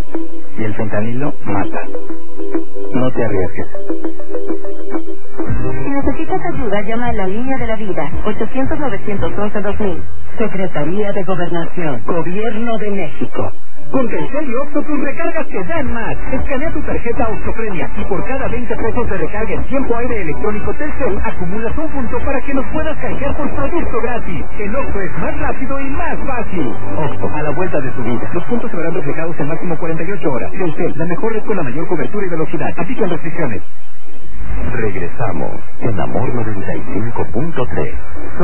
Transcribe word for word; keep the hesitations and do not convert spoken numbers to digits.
Y el fentanilo mata. No te arriesgues. Si necesitas ayuda, llama a la línea de la vida, ochocientos, novecientos once, dos mil. Secretaría de Gobernación, Gobierno de México. Con Telcel y Oxxo tus recargas te dan más. Escanea tu tarjeta Oxxopremia y por cada veinte pesos de recarga en tiempo aire electrónico Telcel acumulas un punto para que nos puedas canjear por producto gratis. El Oxxo es más rápido y más fácil. Oxxo, a la vuelta de tu vida. Los puntos se verán reflejados en máximo cuarenta y ocho horas. Telcel, la mejor red con la mayor cobertura y velocidad. Aplican restricciones. Regresamos en Amor noventa y cinco punto tres.